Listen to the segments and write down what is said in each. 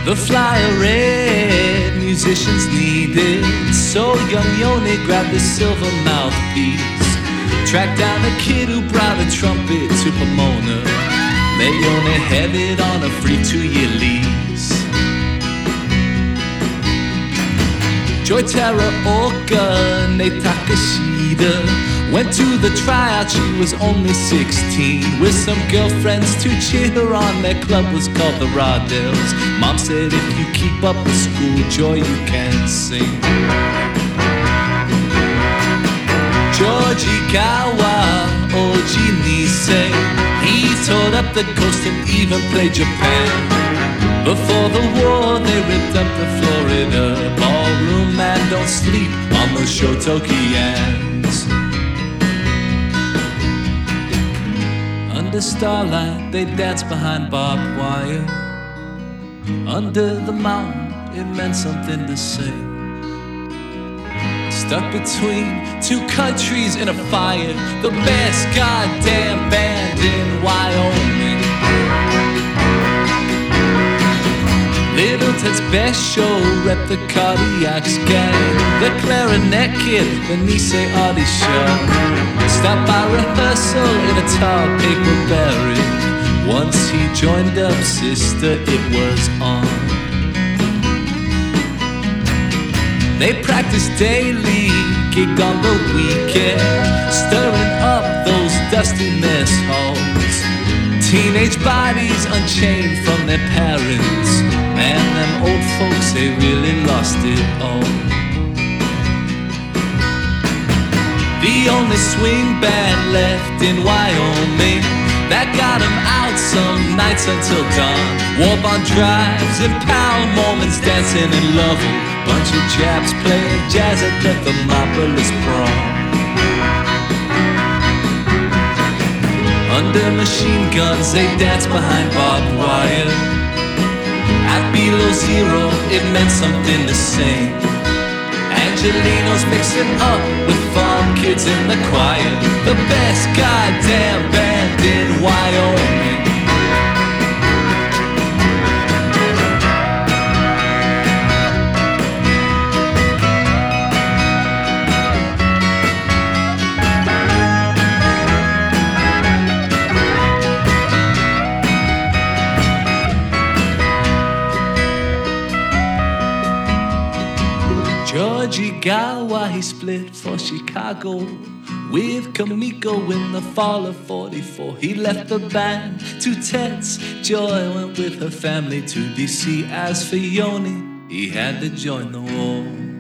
The flyer read, musicians needed. So young Yoni grabbed the silver mouthpiece, tracked down a kid who brought a trumpet to Pomona. Leone headed on a free 2-year lease. Joy Teraoka, Nate Takashida went to the tryout, she was only 16, with some girlfriends to cheer her on. Their club was called the Rawdells. Mom said if you keep up with school, Joy, you can sing. Georgie Gawa, Oji Nisei, he toured up the coast and even played Japan. Before the war, they ripped up the Florida ballroom and don't sleep on the Shotokians. Under starlight, they danced behind barbed wire. Under the mountain, it meant something to say. Stuck between two countries in a fire, the best goddamn band in Wyoming. Little Ted's best show rep the Cardiacs gang. The clarinet kid, the Nisei Artie show, stopped by rehearsal in a tall paper barrel. Once he joined up, sister, it was on. They practiced daily, gigged on the weekend, stirring up those dusty mess halls. Teenage bodies unchained from their parents. Man, them old folks, they really lost it all. The only swing band left in Wyoming that got them out some nights until dawn. War-bond drives and pound Mormons dancing in Lovell. Bunch of Japs playing jazz at the Thermopolis prom. Under machine guns, they danced behind barbed wire. At below zero, it meant something to sing. Angelinos mixing up with farm kids in the choir. The best goddamn band in Wyoming. Georgie Gawa, he split for Chicago with Kamiko in the fall of 44. He left the band to Ted's. Joy went with her family to DC. As for Yoni, he had to join the war.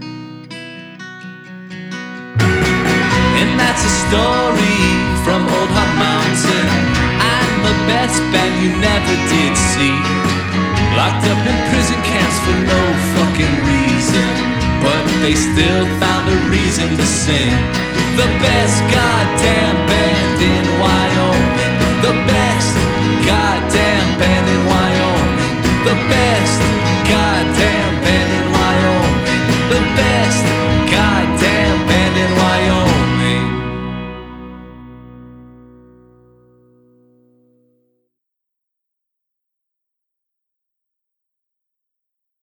And that's a story from Old Hot Mountain. I'm the best band you never did see. Locked up in prison camps for no fucking reason, but they still found a reason to sing. The best goddamn band in Wyoming. The best goddamn band in Wyoming. The best goddamn band